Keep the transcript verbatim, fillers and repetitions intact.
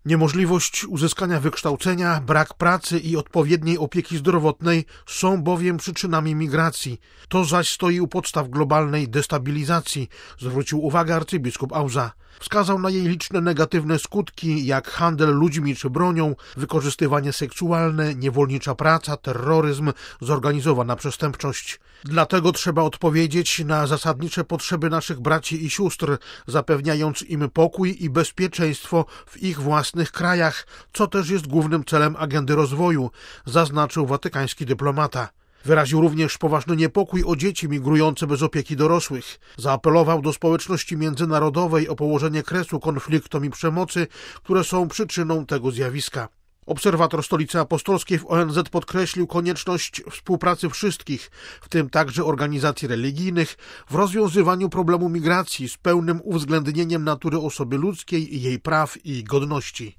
Niemożliwość uzyskania wykształcenia, brak pracy i odpowiedniej opieki zdrowotnej są bowiem przyczynami migracji. To zaś stoi u podstaw globalnej destabilizacji, zwrócił uwagę arcybiskup Auza. Wskazał na jej liczne negatywne skutki, jak handel ludźmi czy bronią, wykorzystywanie seksualne, niewolnicza praca, terroryzm, zorganizowana przestępczość. Dlatego trzeba odpowiedzieć na zasadnicze potrzeby naszych braci i sióstr, zapewniając im pokój i bezpieczeństwo w ich własnych krajach, co też jest głównym celem agendy rozwoju, zaznaczył watykański dyplomata. Wyraził również poważny niepokój o dzieci migrujące bez opieki dorosłych. Zaapelował do społeczności międzynarodowej o położenie kresu konfliktom i przemocy, które są przyczyną tego zjawiska. Obserwator Stolicy Apostolskiej w O N Z podkreślił konieczność współpracy wszystkich, w tym także organizacji religijnych, w rozwiązywaniu problemu migracji z pełnym uwzględnieniem natury osoby ludzkiej, jej praw i godności.